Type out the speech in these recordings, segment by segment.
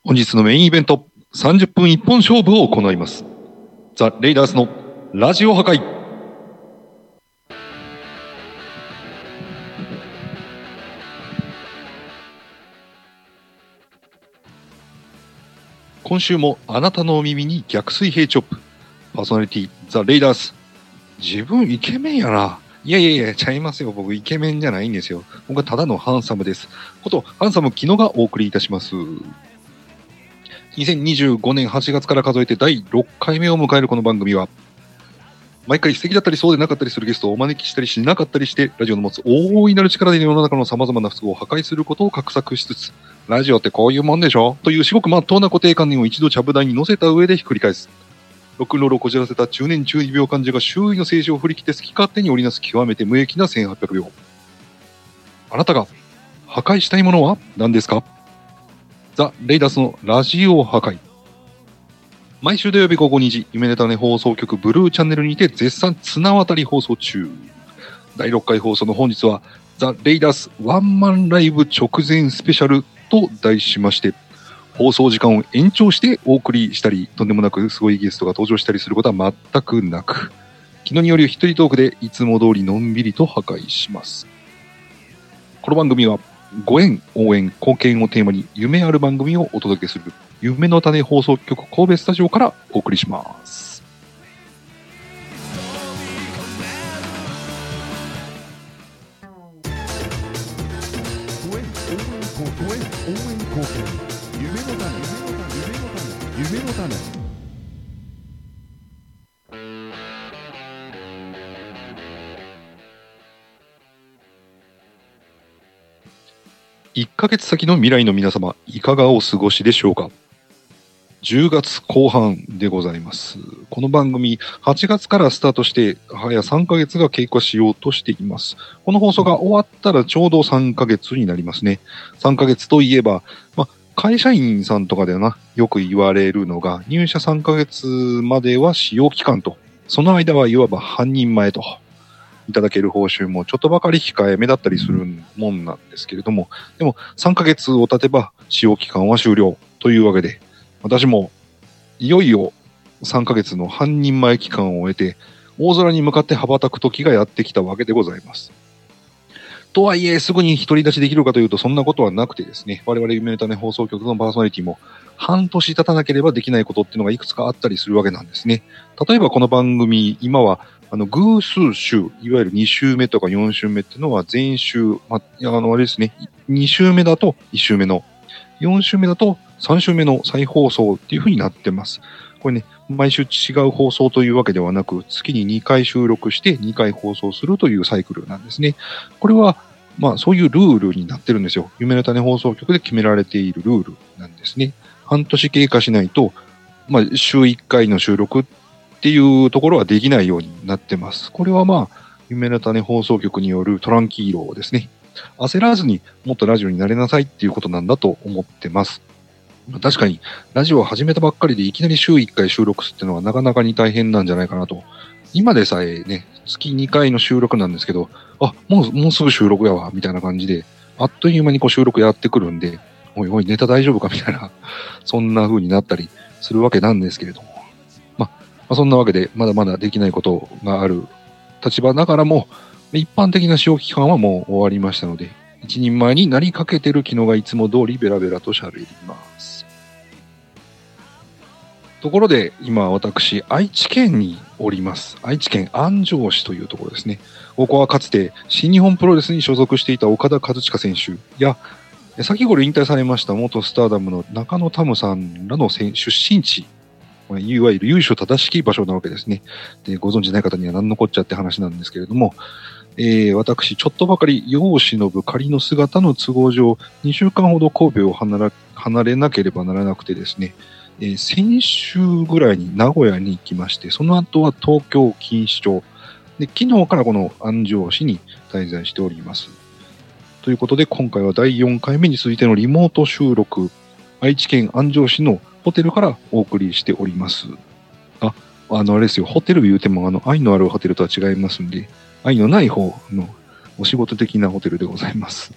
本日のメインイベント、30分一本勝負を行います。ザ・レイダースのラジオ破壊。今週もあなたのお耳に逆水平チョップ。パーソナリティ、ザ・レイダース。自分イケメンやな。いや、ちゃいますよ。僕イケメンじゃないんですよ。僕はただのハンサムです。ことハンサムキノがお送りいたします。2025年8月から数えて第6回目を迎えるこの番組は、毎回素敵だったりそうでなかったりするゲストをお招きしたりしなかったりして、ラジオの持つ大いなる力で世の中の様々な不都合を破壊することを画策しつつ、ラジオってこういうもんでしょという至極真っ当な固定観念を一度ちゃぶ台に乗せた上でひっくり返す。ロックンロールをこじらせた中年中二病患者が周囲の政治を振り切って好き勝手に織りなす極めて無益な1800秒。あなたが破壊したいものは何ですか？ザ・レイダースのラジオ破壊。毎週土曜日午後2時、夢ネタネ放送局ブルーチャンネルにて絶賛綱渡り放送中。第6回放送の本日は、ザ・レイダースワンマンライブ直前スペシャルと題しまして、放送時間を延長してお送りしたり、とんでもなくすごいゲストが登場したりすることは全くなく、気のによる一人トークでいつも通りのんびりと破壊します。この番組は、ご縁、応援、貢献をテーマに夢ある番組をお届けする夢の種放送局神戸スタジオからお送りします。夢の種。1ヶ月先の未来の皆様、いかがお過ごしでしょうか。10月後半でございます。この番組、8月からスタートして、早3ヶ月が経過しようとしています。この放送が終わったらちょうど3ヶ月になりますね。3ヶ月といえば、会社員さんとかではよく言われるのが、入社3ヶ月までは使用期間と、その間はいわば半人前と。いただける報酬もちょっとばかり控えめだったりするもんなんですけれども、でも3ヶ月を経てば使用期間は終了というわけで、私もいよいよ3ヶ月の半人前期間を終えて、大空に向かって羽ばたく時がやってきたわけでございます。とはいえ、すぐに独り立ちできるかというと、そんなことはなくてですね、我々夢ネタネ放送局のパーソナリティも、半年経たなければできないことっていうのがいくつかあったりするわけなんですね。例えばこの番組、今は、偶数週、いわゆる2週目とか4週目っていうのは前週、あれですね、2週目だと1週目の、4週目だと3週目の再放送っていう風になってます。これね、毎週違う放送というわけではなく、月に2回収録して2回放送するというサイクルなんですね。これは、そういうルールになってるんですよ。夢の種放送局で決められているルールなんですね。半年経過しないと、週1回の収録っていうところはできないようになってます。これは夢の種放送局によるトランキーロですね。焦らずにもっとラジオになれなさいっていうことなんだと思ってます。確かに、ラジオを始めたばっかりでいきなり週1回収録するっていうのはなかなかに大変なんじゃないかなと。今でさえね、月2回の収録なんですけど、もうすぐ収録やわ、みたいな感じで、あっという間に収録やってくるんで、おいおい、ネタ大丈夫かみたいな、そんな風になったりするわけなんですけれども。そんなわけで、まだまだできないことがある立場ながらも、一般的な使用期間はもう終わりましたので、一人前になりかけてる機能がいつも通りベラベラと喋ります。ところで、今私、愛知県におります。愛知県安城市というところですね。ここはかつて新日本プロレスに所属していた岡田和親選手や、先頃引退されました元スターダムの中野タムさんらの出身地、いわゆる由緒正しき場所なわけですね。で、ご存知ない方には何のこっちゃって話なんですけれども、私、ちょっとばかり世を忍ぶ仮の姿の都合上、2週間ほど神戸を離れなければならなくてですね、先週ぐらいに名古屋に行きまして、その後は東京錦糸町で、昨日からこの安城市に滞在しております。ということで、今回は第4回目に続いてのリモート収録、愛知県安城市のホテルからお送りしております。あれですよ、ホテル言うても愛のあるホテルとは違いますんで、愛のない方のお仕事的なホテルでございます。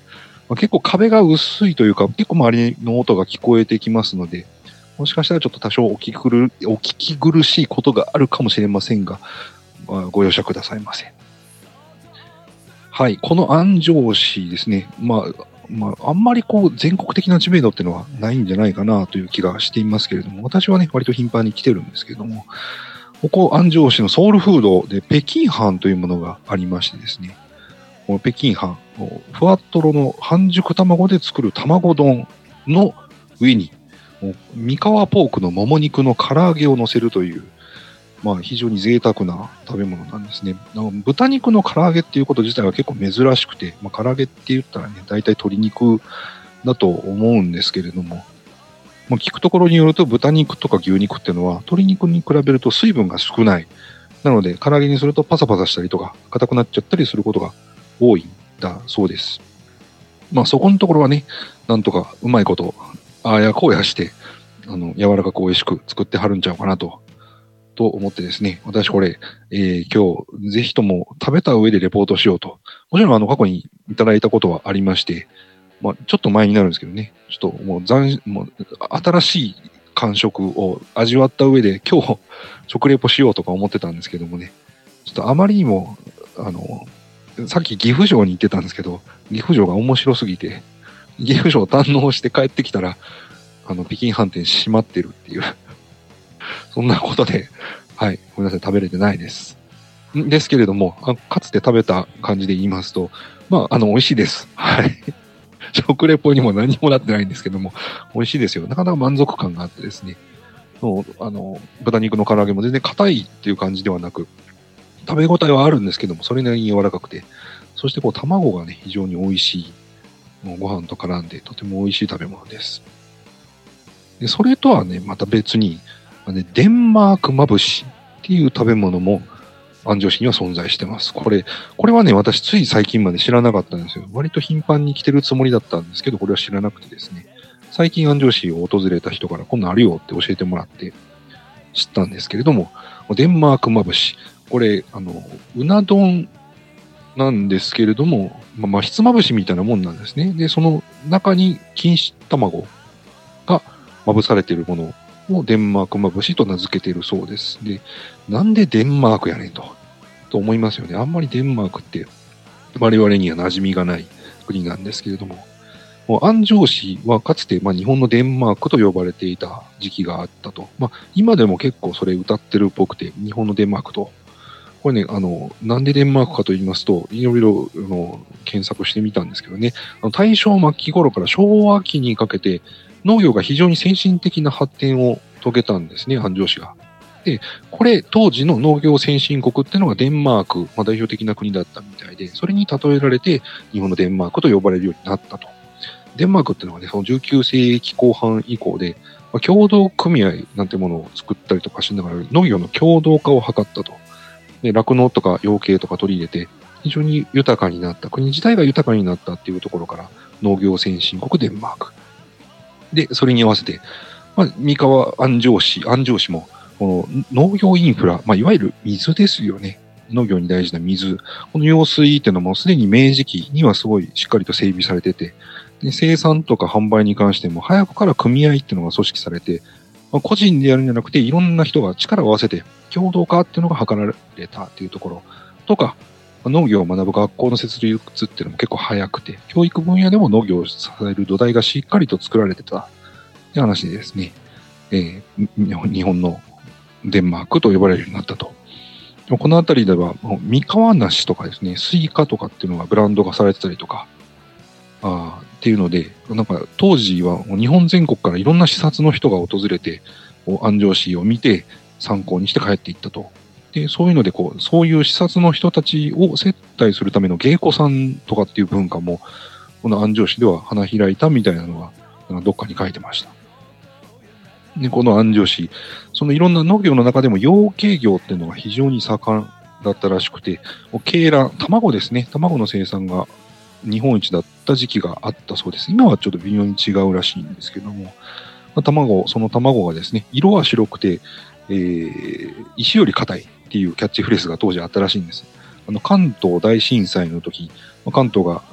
結構壁が薄いというか、結構周りの音が聞こえてきますので、もしかしたらちょっと多少お聞き苦しいことがあるかもしれませんが、ご容赦くださいませ。はい、この安城市ですね、あんまり全国的な知名度っていうのはないんじゃないかなという気がしていますけれども、私はね、割と頻繁に来てるんですけれども、ここ安城市のソウルフードで北京飯というものがありましてですね、この北京飯、ふわっとろの半熟卵で作る卵丼の上に、三河ポークのもも肉の唐揚げを乗せるという、非常に贅沢な食べ物なんですね。豚肉の唐揚げっていうこと自体は結構珍しくて、唐揚げって言ったらね、大体鶏肉だと思うんですけれども、聞くところによると豚肉とか牛肉っていうのは鶏肉に比べると水分が少ない。なので、唐揚げにするとパサパサしたりとか、硬くなっちゃったりすることが多いんだそうです。そこのところはね、なんとかうまいこと、ああやこうやして、柔らかく美味しく作ってはるんちゃうかなと思ってですね、私これ、今日ぜひとも食べた上でレポートしようと。もちろん過去にいただいたことはありまして、ちょっと前になるんですけどね、ちょっともう新しい感触を味わった上で今日食レポしようとか思ってたんですけどもね、ちょっとあまりにも、さっき岐阜城に行ってたんですけど、岐阜城が面白すぎて、岐阜城を堪能して帰ってきたら、北京飯店閉まってるっていう、そんなことで、はい、ごめんなさい、食べれてないです。ですけれども、かつて食べた感じで言いますと、美味しいです。はい。食レポにも何もなってないんですけども、美味しいですよ。なかなか満足感があってですね、豚肉の唐揚げも全然硬いっていう感じではなく、食べ応えはあるんですけども、それなりに柔らかくて、そして卵がね、非常に美味しい。もうご飯と絡んでとても美味しい食べ物です。で、それとはね、また別に、デンマークまぶしっていう食べ物も安城市には存在してます。これはね、私つい最近まで知らなかったんですよ。割と頻繁に来てるつもりだったんですけど、これは知らなくてですね、最近安城市を訪れた人からこんなんあるよって教えてもらって知ったんですけれども、デンマークまぶし。これ、うな丼なんですけれども、ひつまぶしみたいなもんなんですね。で、その中に錦糸卵がまぶされているものをデンマークまぶしと名付けているそうです。で、なんでデンマークやねんと思いますよね。あんまりデンマークって我々には馴染みがない国なんですけれども、安城市はかつて、日本のデンマークと呼ばれていた時期があったと。今でも結構それ歌ってるっぽくて、日本のデンマークと。これね、なんでデンマークかと言いますと、いろいろ検索してみたんですけどね、大正末期頃から昭和期にかけて、農業が非常に先進的な発展を遂げたんですね、安城市が。で、これ、当時の農業先進国っていうのがデンマーク、代表的な国だったみたいで、それに例えられて、日本のデンマークと呼ばれるようになったと。デンマークっていうのはね、その19世紀後半以降で、共同組合なんてものを作ったりとかしながら、農業の共同化を図ったと。で、酪農とか養鶏とか取り入れて、非常に豊かになった、国自体が豊かになったっていうところから、農業先進国デンマーク。で、それに合わせて、三河安城市も、この農業インフラ、いわゆる水ですよね。農業に大事な水。この用水っていうのもすでに明治期にはすごいしっかりと整備されてて、で生産とか販売に関しても早くから組合っていうのが組織されて、個人でやるんじゃなくていろんな人が力を合わせて共同化っていうのが図られたっていうところとか、農業を学ぶ学校の設立っていうのも結構早くて、教育分野でも農業を支える土台がしっかりと作られてたって話でですね、日本のデンマークと呼ばれるようになったと。この辺りでは、三河梨とかですね、スイカとかっていうのがブランド化されてたりとか、っていうので、なんか当時は日本全国からいろんな視察の人が訪れて、安城市を見て参考にして帰っていったと。で、そういうのでそういう視察の人たちを接待するための芸妓さんとかっていう文化も、この安城市では花開いたみたいなのが、どっかに書いてました。で、この安城市、そのいろんな農業の中でも養鶏業っていうのが非常に盛んだったらしくて、鶏卵、卵ですね、卵の生産が日本一だった時期があったそうです。今はちょっと微妙に違うらしいんですけども、その卵がですね、色は白くて、石より硬いっていうキャッチフレーズが当時あったらしいんです。関東大震災の時、関東が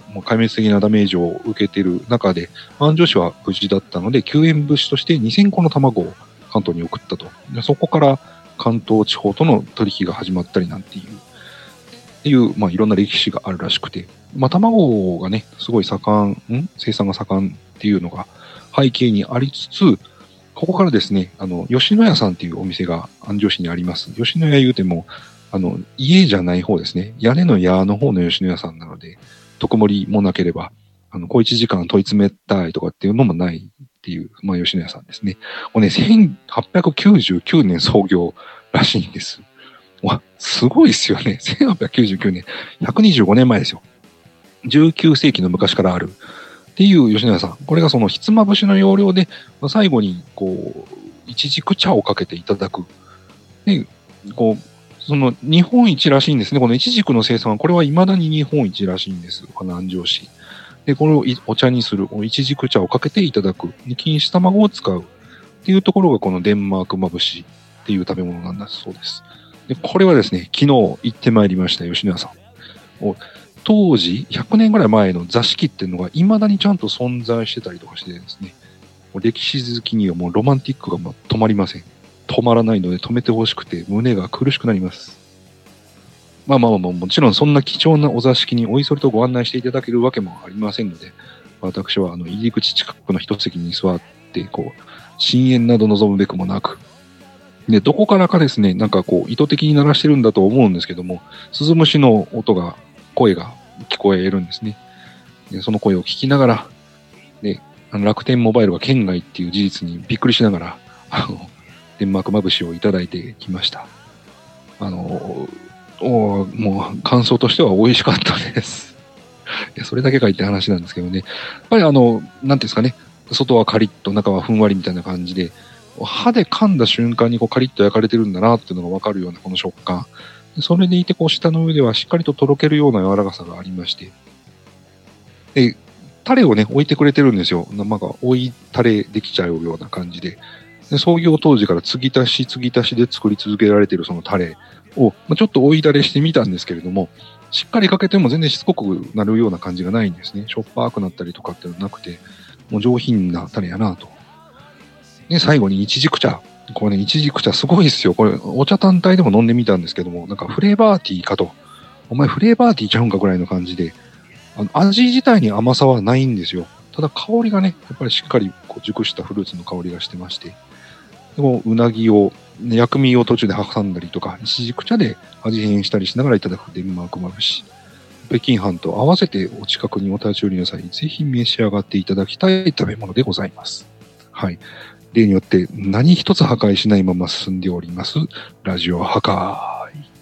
もう壊滅的なダメージを受けている中で、安城市は無事だったので、救援物資として2000個の卵を関東に送ったと。でそこから関東地方との取引が始まったりなんていう、まあ、いろんな歴史があるらしくて、まあ、卵がね、すごい生産が盛んっていうのが背景にありつつ、ここからですね、吉野家さんっていうお店が安城市にあります。吉野家言うても、家じゃない方ですね。屋根の屋の方の吉野家さんなので、特盛りもなければ、小一時間問い詰めたいとかっていうのもないっていう、まあ、吉野家さんですね。これね、1899年創業らしいんです。わ、すごいですよね。1899年。125年前ですよ。19世紀の昔からある。っていう吉野家さん。これがそのひつまぶしの要領で、最後に、こう、いちじく茶をかけていただく。で、こう、その日本一らしいんですね。このいちじくの生産は、これは未だに日本一らしいんです。この安城市。で、これをお茶にする、いちじく茶をかけていただく。錦糸卵を使う。っていうところがこのデンマークまぶしっていう食べ物なんだそうです。で、これはですね、昨日行ってまいりました、吉野家さん。当時、100年ぐらい前の座敷っていうのが未だにちゃんと存在してたりとかしてですね、歴史好きにはもうロマンティックが止まりません。止まらないので止めてほしくて胸が苦しくなります。まあ、もちろんそんな貴重なお座敷においそれとご案内していただけるわけもありませんので、私は入り口近くの一席に座って、こう、深淵など望むべくもなく、で、どこからかですね、なんかこう、意図的に鳴らしてるんだと思うんですけども、スズムシの声が聞こえるんですね。で、その声を聞きながら、で、楽天モバイルが県外っていう事実にびっくりしながら、デンマークまぶしをいただいてきました。もう感想としては美味しかったです。いや、それだけかいって話なんですけどね。やっぱりなんていうんですかね、外はカリッと中はふんわりみたいな感じで、歯で噛んだ瞬間にこうカリッと焼かれてるんだなっていうのがわかるようなこの食感。それでいてこう舌の上ではしっかりととろけるような柔らかさがありまして。で、タレをね、置いてくれてるんですよ。なんか追いタレできちゃうような感じで。で創業当時から継ぎ足しで作り続けられているそのタレを、ちょっと追いタレしてみたんですけれども、しっかりかけても全然しつこくなるような感じがないんですね。しょっぱくなったりとかっていうのはなくて、もう上品なタレやなと。で、最後にイチジク茶。これね、イチジク茶すごいですよ。これ、お茶単体でも飲んでみたんですけども、なんかフレーバーティーかと。お前フレーバーティーちゃうんかぐらいの感じで、味自体に甘さはないんですよ。ただ香りがね、やっぱりしっかりこう熟したフルーツの香りがしてまして。でも、うなぎを、薬味を途中で挟んだりとか、イチジク茶で味変したりしながらいただくデンマークまぶし。北京飯と合わせてお近くにお立ち寄りの際にぜひ召し上がっていただきたい食べ物でございます。はい。例によって何一つ破壊しないまま進んでおります。ラジオ破壊。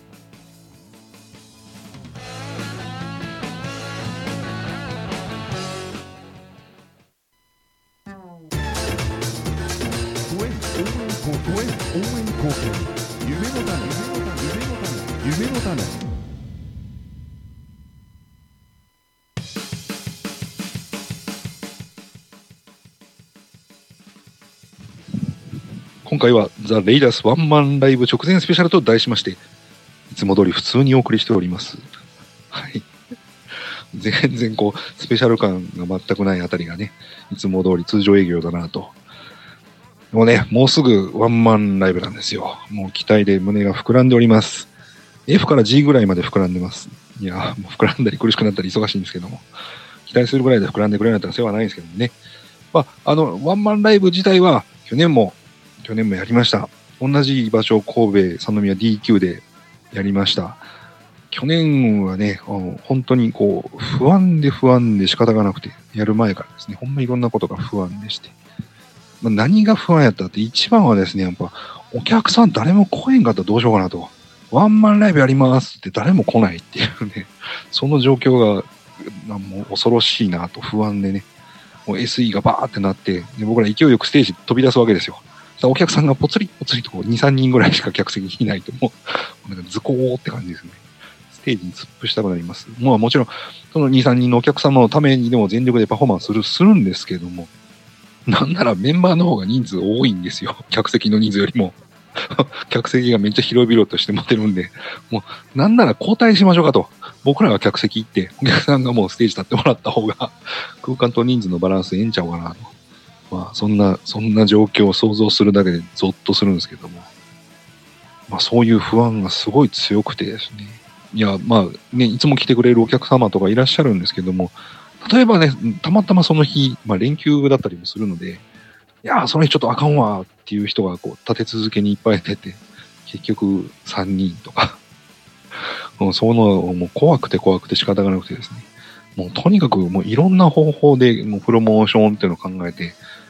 夢の種。 今回はザ・レイダースワンマンライブ直前スペシャルと題しまして、いつも通り普通にお送りしております。はい。全然こう、スペシャル感が全くないあたりがね、いつも通り通常営業だなと。もうね、もうすぐワンマンライブなんですよ。もう期待で胸が膨らんでおります。F から G ぐらいまで膨らんでます。いや、もう膨らんだり苦しくなったり忙しいんですけども。期待するぐらいで膨らんでくれなかったら世話ないんですけどもね。ワンマンライブ自体は去年もやりました。同じ場所、神戸三宮 DQ でやりました。去年はね、本当にこう、不安で仕方がなくて、やる前からですね、ほんまいろんなことが不安でして。何が不安やったって一番はですね、やっぱ、お客さん誰も来へんかったらどうしようかなと。ワンマンライブやりますって誰も来ないっていうね、その状況がもう恐ろしいなと不安でね、もう SE がバーってなって、で僕ら勢いよくステージ飛び出すわけですよ。お客さんがぽつりぽつりとこう2、3人ぐらいしか客席にいないともう、なんかズコーって感じですね。ステージに突っ伏したくなります。もちろん、その2、3人のお客様のためにでも全力でパフォーマンスするんですけども、なんならメンバーの方が人数多いんですよ。客席の人数よりも。客席がめっちゃ広々として持てるんで、もうなんなら交代しましょうかと。 僕らが客席行って、お客さんがもうステージ立ってもらった方が、空間と人数のバランスええんちゃうかなと。まあ、そんな状況を想像するだけでゾッとするんですけども。まあ、そういう不安がすごい強くてですね。いや、まあね、いつも来てくれるお客様とかいらっしゃるんですけども、例えばね、たまたまその日、まあ連休だったりもするので、いや、その日ちょっとあかんわっていう人がこう立て続けにいっぱい出て、結局3人とか、もうそのもう怖くて仕方がなくてですね、もうとにかくもういろんな方法でもうプロモーションっていうのを考えて、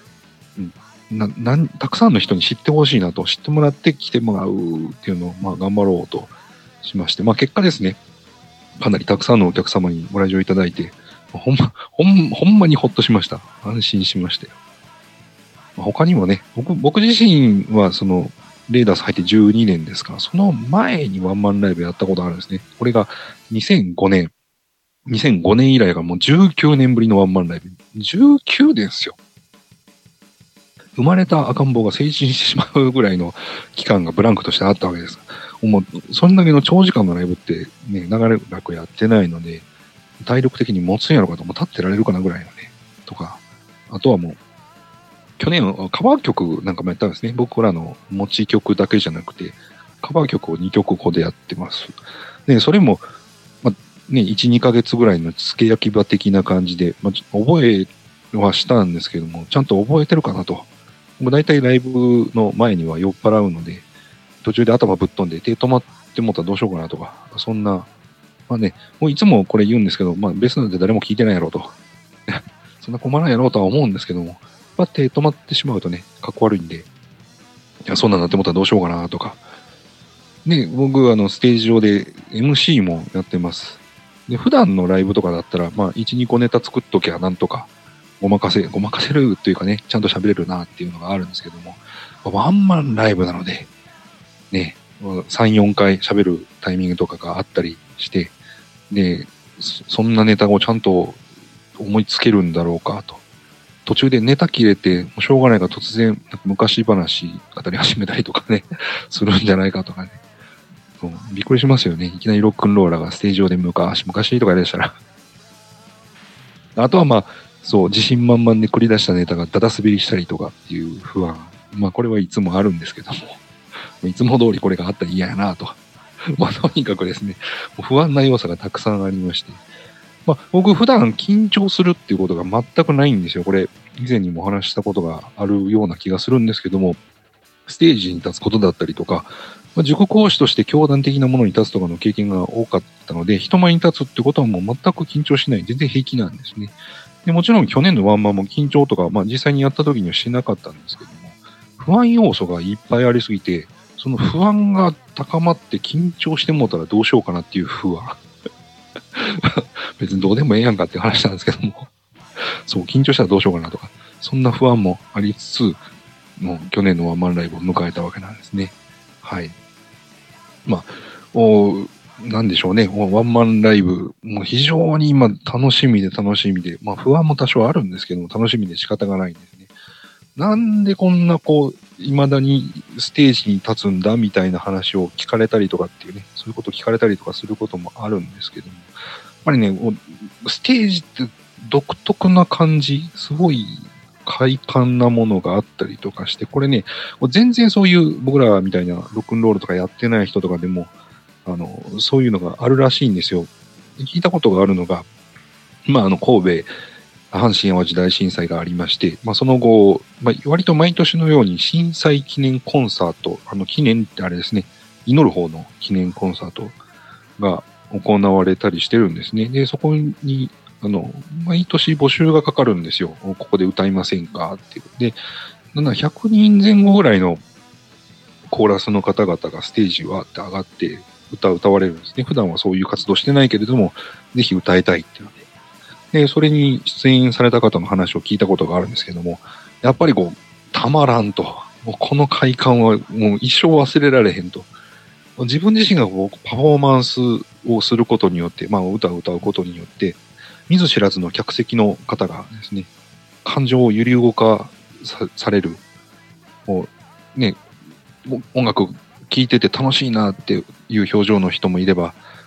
たくさんの人に知ってほしいなと、知ってもらって来てもらうっていうのをまあ頑張ろうとしまして、まあ結果ですね、かなりたくさんのお客様にご来場いただいて、ほんまにほっとしました。安心しましたよ。他にもね、僕自身はその、レーダース入って12年ですから、その前にワンマンライブやったことあるんですね。これが2005年。2005年以来がもう19年ぶりのワンマンライブ。19ですよ。生まれた赤ん坊が成人してしまうぐらいの期間がブランクとしてあったわけです。もう、そんだけの長時間のライブってね、長らくやってないので、体力的に持つんやろかと、もう立ってられるかなぐらいのね、とか、あとはもう、去年カバー曲なんかもやったんですね。僕らの持ち曲だけじゃなくて、カバー曲を2曲ここでやってます。で、それも、まあ、ね、1、2ヶ月ぐらいの付け焼き場的な感じで、まあ、覚えはしたんですけども、ちゃんと覚えてるかなと。もう大体ライブの前には酔っ払うので、途中で頭ぶっ飛んで手止まってもったらどうしようかなとか、そんな、まあね、もういつもこれ言うんですけど、まあベースなんて誰も聞いてないやろうと。そんな困らんやろうとは思うんですけども、パッて止まってしまうとね、かっこ悪いんで、いや、そんなんなってもったらどうしようかなとか。ね、僕ステージ上で MC もやってます。で、普段のライブとかだったら、まあ、1、2個ネタ作っときゃなんとか、ごまかせるというかね、ちゃんと喋れるなっていうのがあるんですけども、ワンマンライブなので、ね、3、4回喋るタイミングとかがあったりして、で、そんなネタをちゃんと思いつけるんだろうかと。途中でネタ切れて、もうしょうがないから突然、なんか昔話語り始めたりとかね、するんじゃないかとかね。びっくりしますよね。いきなりロックンローラーがステージ上で昔とかやりだしたら。あとはまあ、そう、自信満々で繰り出したネタがダダ滑りしたりとかっていう不安。まあこれはいつもあるんですけども。いつも通りこれがあったら嫌やなと。まあとにかくですね、不安な要素がたくさんありまして。まあ僕普段緊張するっていうことが全くないんですよ。これ以前にもお話ししたことがあるような気がするんですけども、ステージに立つことだったりとか、まあ、塾講師として教団的なものに立つとかの経験が多かったので、人前に立つってことはもう全く緊張しない。全然平気なんですね。でもちろん去年のワンマンも緊張とか、まあ実際にやった時にはしなかったんですけども、不安要素がいっぱいありすぎて、その不安が高まって緊張してもうたらどうしようかなっていう不安。別にどうでもええやんかっていう話なんですけども、そう、緊張したらどうしようかなとか、そんな不安もありつつ、もう去年のワンマンライブを迎えたわけなんですね。はい。まあ、なんでしょうね。ワンマンライブ、もう非常に今楽しみで、まあ不安も多少あるんですけども、楽しみで仕方がないんですね。なんでこんな未だにステージに立つんだみたいな話を聞かれたりとかっていうね、そういうことを聞かれたりとかすることもあるんですけども、やっぱりね、ステージって独特な感じ、すごい快感なものがあったりとかして、これね、全然そういう僕らみたいなロックンロールとかやってない人とかでも、そういうのがあるらしいんですよ。聞いたことがあるのが、まあ、神戸、阪神淡路大震災がありまして、まあ、その後、まあ、割と毎年のように震災記念コンサート、記念ってあれですね、祈る方の記念コンサートが行われたりしてるんですね。で、そこに、毎年募集がかかるんですよ。ここで歌いませんかっていう。で、100人前後ぐらいのコーラスの方々がステージわーって上がって歌われるんですね。普段はそういう活動してないけれども、ぜひ歌いたいっていうので。で、それに出演された方の話を聞いたことがあるんですけども、やっぱりたまらんと。もうこの快感はもう一生忘れられへんと。自分自身がパフォーマンスをすることによって、まあ歌を歌うことによって、見ず知らずの客席の方がですね、感情を揺り動かされる。もうね、音楽聴いてて楽しいなっていう表情の人もいれば、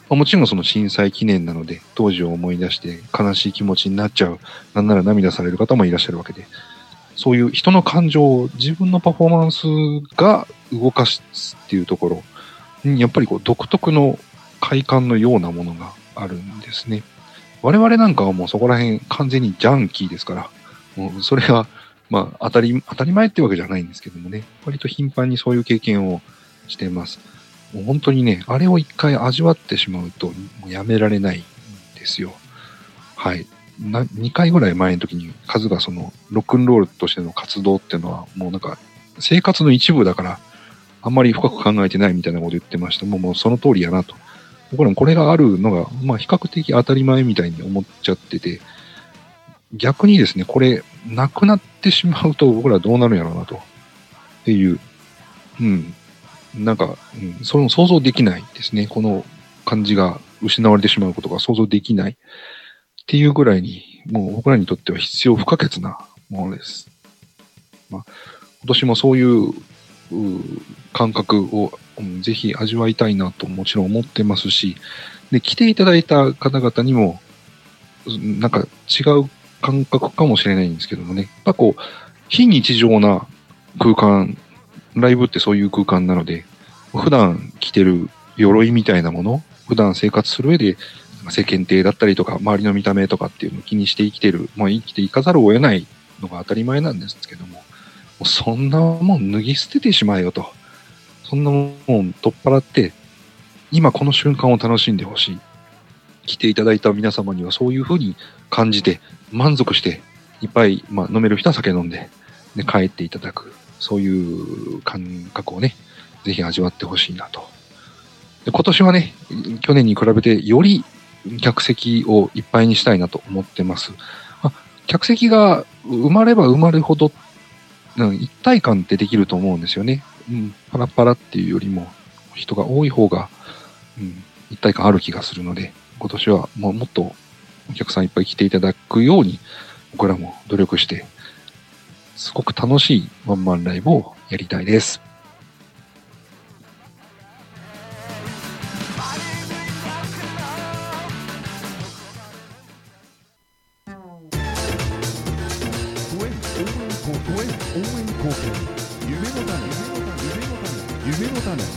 もちろんその震災記念なので、当時を思い出して悲しい気持ちになっちゃう、なんなら涙される方もいらっしゃるわけで、そういう人の感情を自分のパフォーマンスが動かすっていうところに、やっぱりこう独特の快感のようなものがあるんですね。我々なんかはもうそこら辺完全にジャンキーですから、もうそれがまあ当たり前ってわけじゃないんですけどもね、割と頻繁にそういう経験をしています。もう本当にね、あれを一回味わってしまうともうやめられないんですよ。はい。2回ぐらい前の時にカズがそのロックンロールとしての活動っていうのはもうなんか生活の一部だからあんまり深く考えてないみたいなこと言ってました。もうその通りやなと。僕らもこれがあるのがまあ比較的当たり前みたいに思っちゃってて、逆にですね、これなくなってしまうと僕らどうなるんやろうなと。っていう、なんか、その想像できないですね。この感じが失われてしまうことが想像できないっていうぐらいに、もう僕らにとっては必要不可欠なものです。まあ、今年もそういう感覚を、ぜひ味わいたいなともちろん思ってますし、で、来ていただいた方々にも、なんか違う感覚かもしれないんですけどもね、やっぱこう、非日常な空間、ライブってそういう空間なので、普段着てる鎧みたいなもの、普段生活する上で世間体だったりとか、周りの見た目とかっていうのを気にして生きてる、生きていかざるを得ないのが当たり前なんですけども、そんなもん脱ぎ捨ててしまえよと。そんなもん取っ払って、今この瞬間を楽しんでほしい。来ていただいた皆様にはそういうふうに感じて、満足して、いっぱい、飲める人は酒飲んで、で帰っていただく。そういう感覚をね、ぜひ味わってほしいなと。で今年はね、去年に比べてより客席をいっぱいにしたいなと思ってます。客席が埋まれば埋まるほど、一体感ってできると思うんですよね。パラパラっていうよりも人が多い方が、一体感ある気がするので、今年はもっとお客さんいっぱい来ていただくように僕らも努力してすごく楽しいワンマンライブをやりたいです。 夢の種。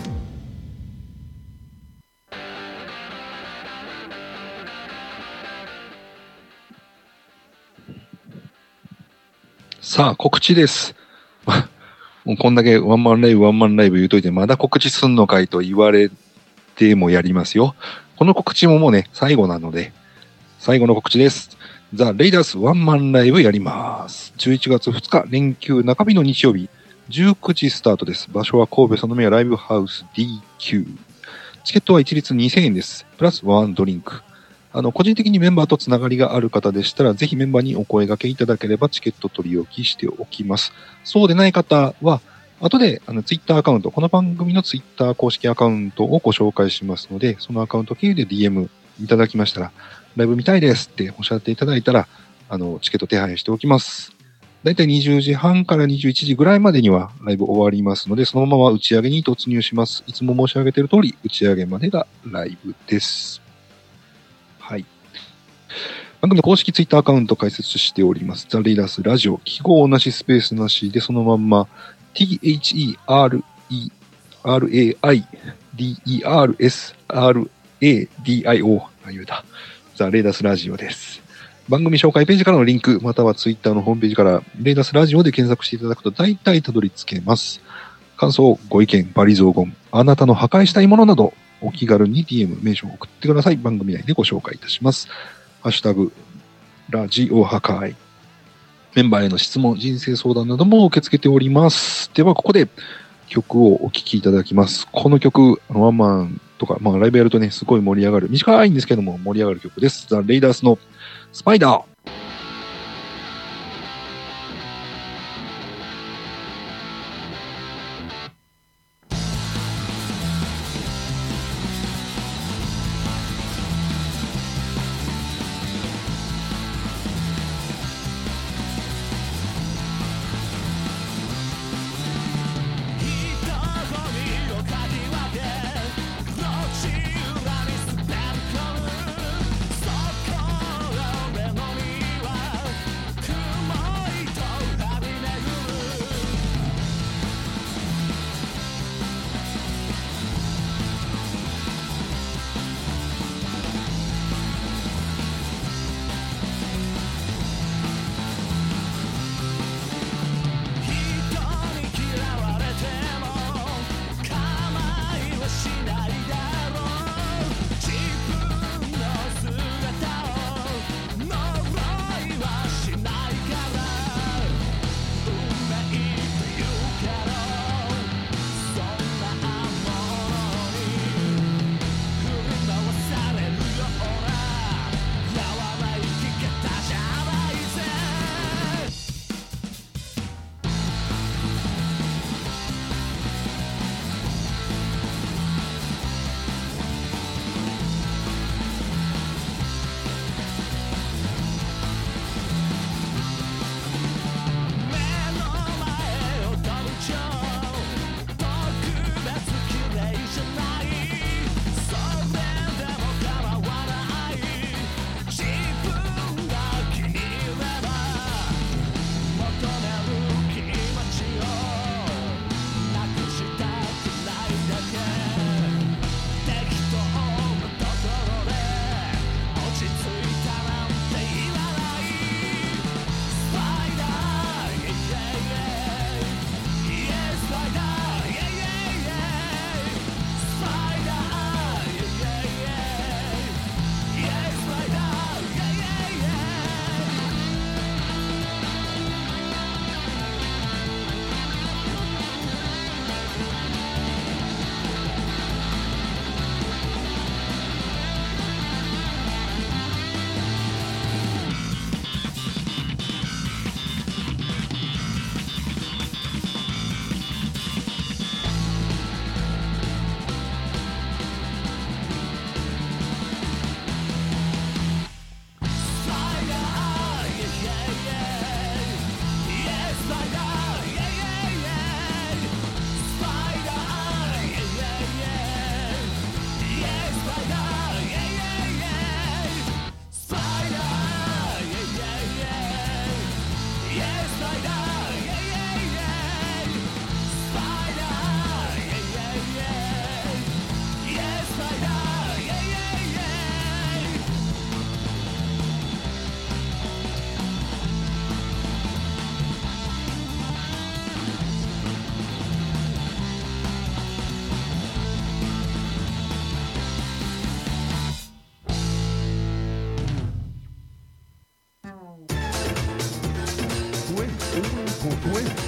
さあ、告知です。もうこんだけワンマンライブ言うといて、まだ告知すんのかいと言われてもやりますよ。この告知ももうね、最後なので、最後の告知です。ザ・レイダースワンマンライブやります。11月2日、連休中日の日曜日、19時スタートです。場所は神戸その宮ライブハウス DQ。チケットは一律2000円です。プラスワンドリンク。個人的にメンバーとつながりがある方でしたら、ぜひメンバーにお声掛けいただければチケット取り置きしておきます。そうでない方は、後でツイッターアカウント、この番組のツイッター公式アカウントをご紹介しますので、そのアカウント経由で DM いただきましたら、ライブ見たいですっておっしゃっていただいたら、チケット手配しておきます。だいたい20時半から21時ぐらいまでにはライブ終わりますので、そのまま打ち上げに突入します。いつも申し上げている通り、打ち上げまでがライブです。はい。番組の公式ツイッターアカウント開設しております。ザ・レイダースラジオ。記号なしスペースなしでそのまんま THEREIDERSRADIO 言うた。ザ・レイダースラジオです。番組紹介ページからのリンク、またはツイッターのホームページから、レイダースラジオで検索していただくと大体たどり着けます。感想、ご意見、バリ雑言、あなたの破壊したいものなど、お気軽に DM、メンションを送ってください。番組内でご紹介いたします。ハッシュタグ、ラジオ破壊。メンバーへの質問、人生相談なども受け付けております。では、ここで曲をお聴きいただきます。この曲、ワンマンとか、ライブやるとね、すごい盛り上がる。短いんですけども、盛り上がる曲です。ザ・レイダースのスパイダー。 人混みをかき分け路地裏に滑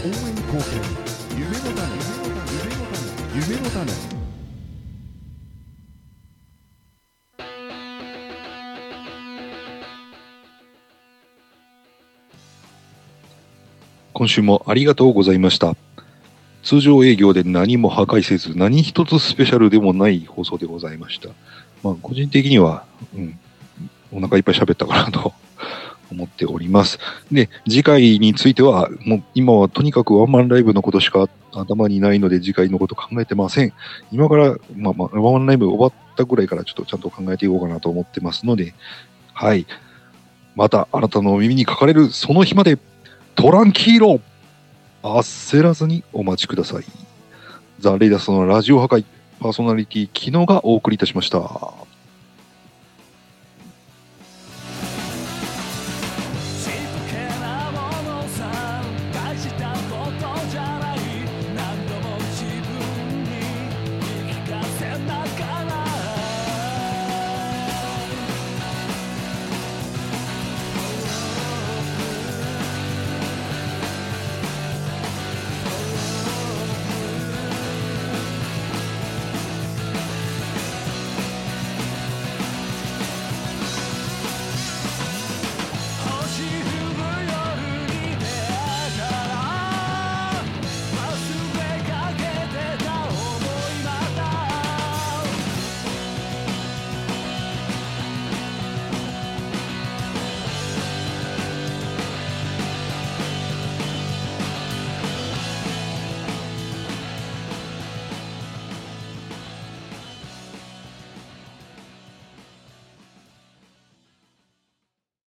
応援貢献、夢の種、夢の種。 今週もありがとうございました。通常営業で何も破壊せず、何一つスペシャルでもない放送でございました。個人的には、お腹いっぱい喋ったかなと思っております。で、次回については、もう今はとにかくワンマンライブのことしか頭にないので、次回のこと考えてません。今から、ワンマンライブ終わったぐらいからちょっとちゃんと考えていこうかなと思ってますので、はい。またあなたのお耳にかかれるその日まで、トランキーロ焦らずにお待ちください。ザ・レイダースのラジオ破壊パーソナリティ、キノがお送りいたしました。